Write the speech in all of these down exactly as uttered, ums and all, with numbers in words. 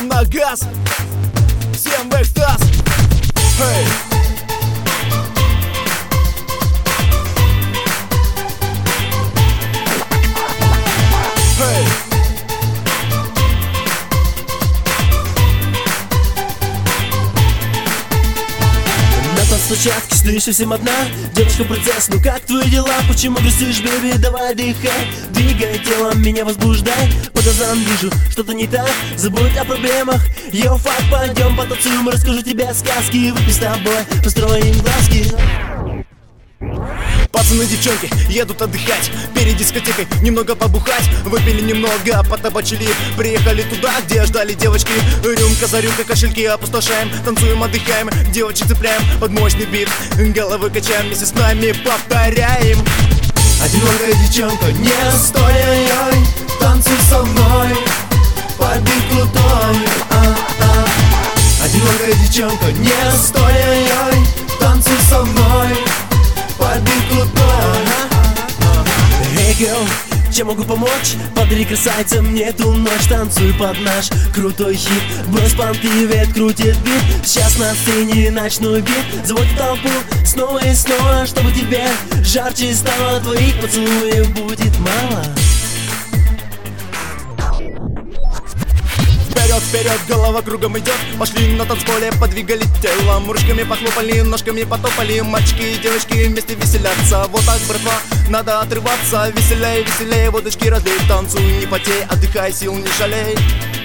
Всем на газ, всем в экстаз. Hey. Hey. На танцплощадке стоишь совсем одна, девушка процесс, ну как твои дела? Почему грустишь, бэби? Давай дыхай, двигай телом, меня возбуждай. По глазам вижу, что-то не так, забудь о проблемах. Йоу, фак, пойдем потанцуем, расскажу тебе сказки. Выпей с тобой, построим глазки. Пацаны, девчонки едут отдыхать, перед дискотекой немного побухать. Выпили немного, потабачили, приехали туда, где ждали девочки. Рюмка за рюмкой, кошельки опустошаем, танцуем, отдыхаем, девочек цепляем под мощный бит, головы качаем, вместе с нами повторяем. Одинокая девчонка, не стой, ой, танцуй со мной, под бит крутой, а-а. Одинокая девчонка, не стой, ой, танцуй со мной, под бит крутой. Hey girl, чем могу помочь? Подари красавице мне эту ночь. Танцуй под наш крутой хит, брось панк, привет, крутит бит. Сейчас на сцене ночной бит, заводит толпу снова и снова, чтобы тебе жарче стало, твоих поцелуев будет мало. Вперед, вперед, голова кругом идет. Пошли на танцполе, подвигали телом, ручками похлопали, ножками потопали. Мальчики и девочки вместе веселятся. Вот так, братва, надо отрываться. Веселей, веселей, водочки разлей. Танцуй, не потей, отдыхай, сил не жалей.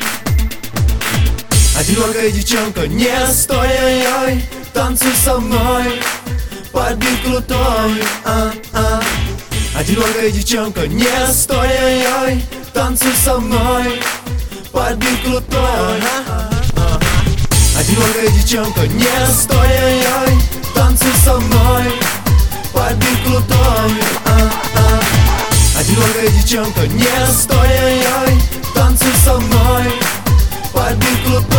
Одинокая девчонка, не стой, ой, танцуй со мной, под бит крутой, а-а. Одинокая девчонка, не стой, ой, танцуй со мной, под бит крутой. Одинокая девчонка, не стой, ой, танцуй со мной, под бит крутой, а-а. Одинокая девчонка, не стой, ой, танцуй со мной, под бит крутой.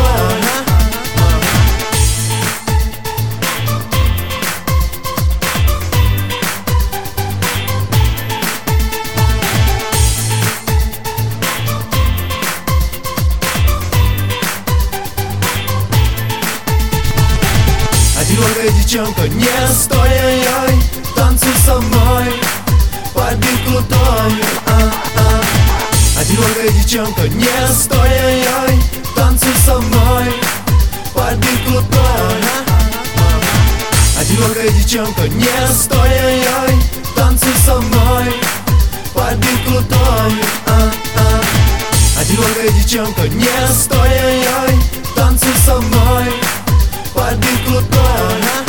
Одинокая девчонка, не стой, ой, танцуй со мной, под бит крутой, а-а. Одинокая девчонка, не стой, ой, танцуй со мной, под бит крутой. Одинокая девчонка, не стой, ой, танцуй со мной, под бит крутой, а-а. Одинокая девчонка, не стой, ой, танцуй со мной, под бит крутой.